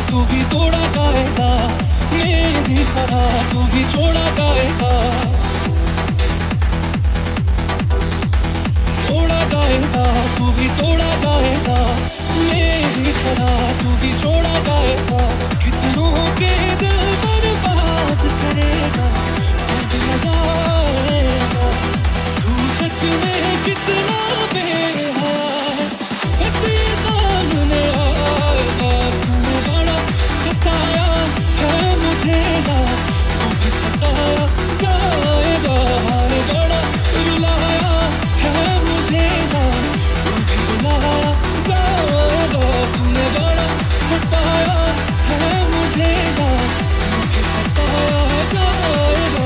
तू भी तोड़ा जाएगा, मेरी तरह तू भी छोड़ा जाएगा, तोड़ा जाएगा, तू भी तोड़ा जाएगा, मेरी तरह तू भी छोड़ा जाएगा। कितनों के दिल बर्बाद करेगा, आज लगाएगा, तू सच में कितना बेहया है, सच ये सामने आएगा। तूने बड़ा सताया है मुझे यार, तू भी सताया जाएगा, हाय बड़ा रुलाया है मुझे यार, तू भी रुलाया जाएगा। तूने बड़ा सताया है मुझे यार, तू भी सताया जाएगा।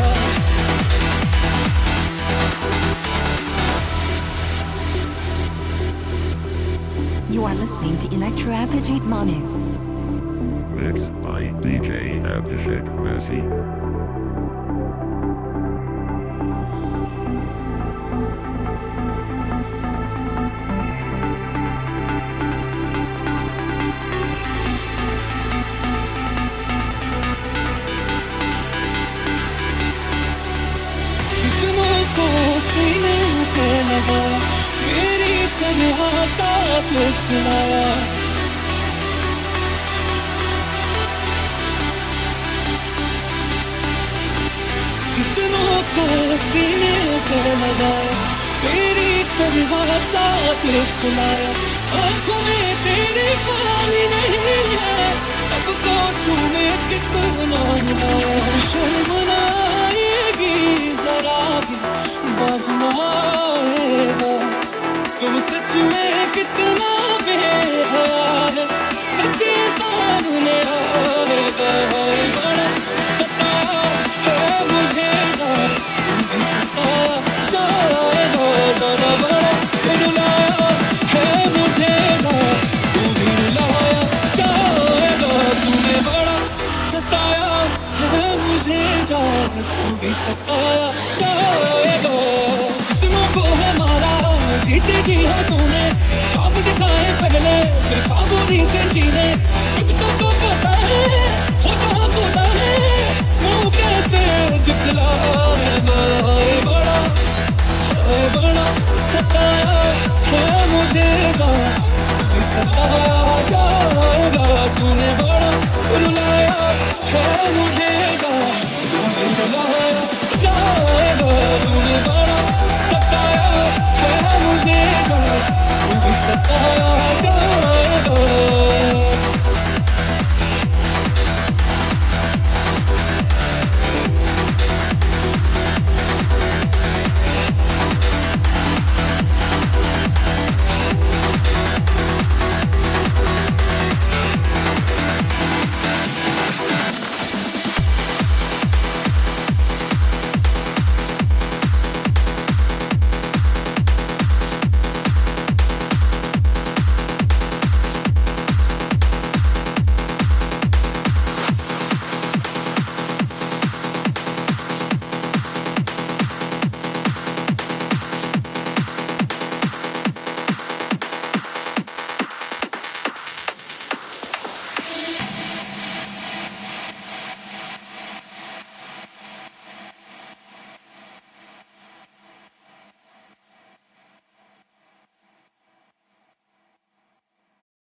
You are listening to Electro Abhijit Manu. Mixed by DJ Abhishek Messi. कितनों को सीने से लगाया, मेरी तरह साथ सुनाया, कितनों को सीने से लगाया, मेरी तरह साथ सुनाया। आँखों में तेरी खाली नहीं है, सबको तूने कितना मिलाया। शर्म ना आएगी जरा भी, बस ना आएगा, तू सच में कितना बेहया है, सच्चे सामने आएगा। बड़ा सताया है मुझे यार, तू भी सताया जाएगा, बड़ा रुलाया है मुझे यार, तू भी रुलाया जाएगा। तूने बड़ा सताया है मुझे यार, तू भी सताया जाएगा। कितनों को है मारा, जीते जी हाँ तूने, ख्वाब दिखाए पहले फिर ख्वाबों से जीने, तुझको तो पता है होता खुदा है, मुँह कैसे दिखलाएगा। बड़ा सताया है मुझे जान, सताया